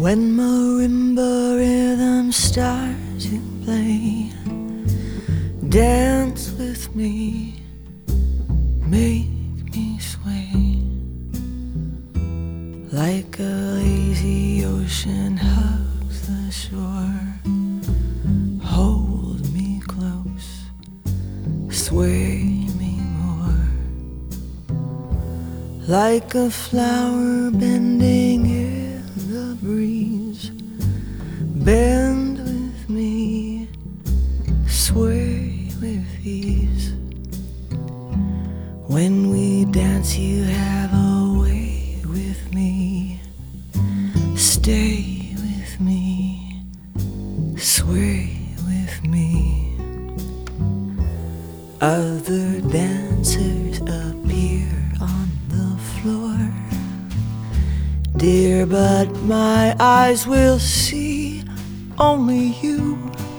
When marimba rhythm starts to play, dance with me, make me sway, like a lazy ocean hugs the shore. Hold me close, sway me more, like a flower bending in the breeze. Bend with me, sway with ease. When we dance you have a way with me. Stay with me, sway with me. Other dancers appear on the floor, dear, but my eyes will see only you.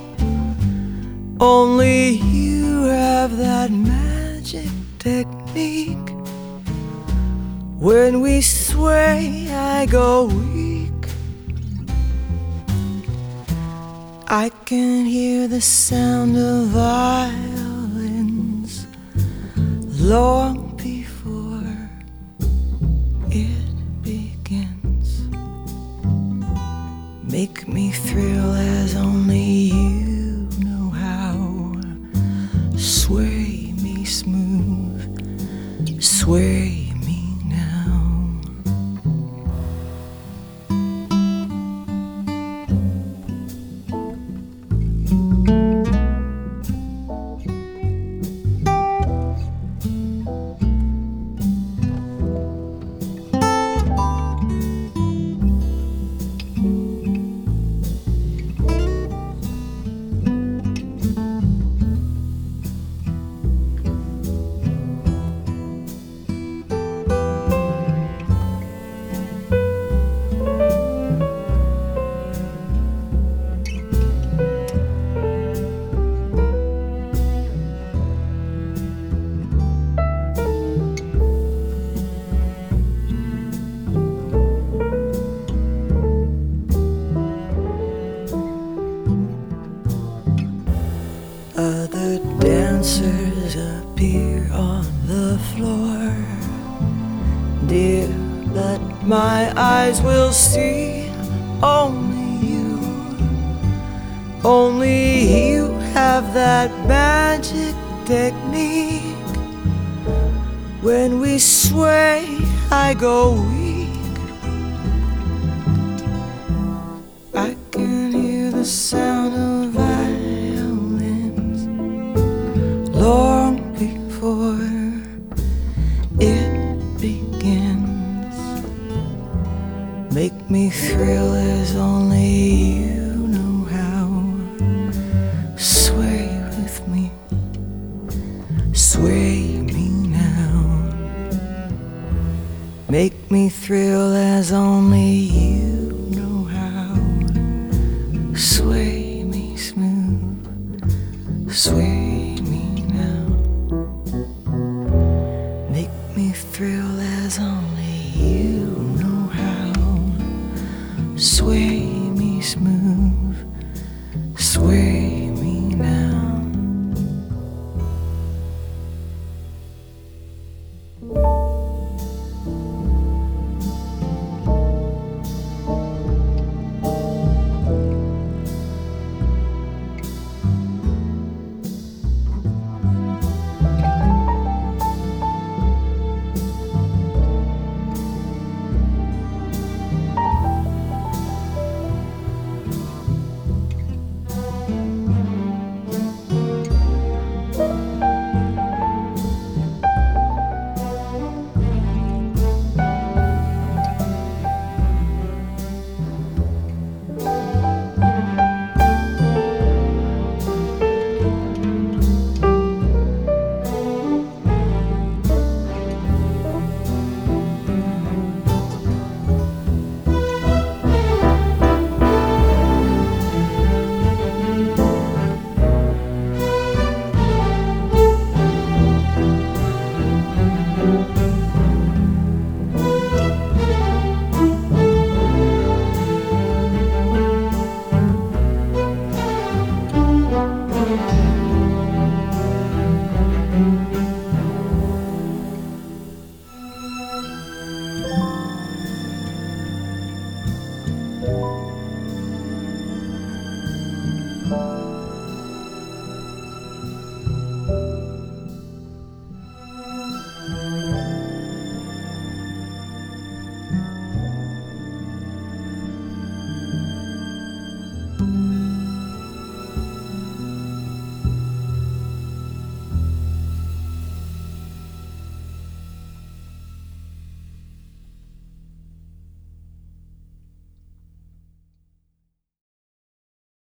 Only you have that magic technique. When we sway, I go weak. I can hear the sound of violins long before it begins. Make me thrill as only you know how. Sway me smooth, sway me now. Other dancers appear on the floor, dear, but my eyes will see only you. Only you have that magic technique. When we sway, I go weak. I can hear the sound of violins long before it begins. Make me thrill as only you know how. Sway with me, sway me now. Make me thrill as only you know how. Sway me smooth, sway me now. Make me thrill as only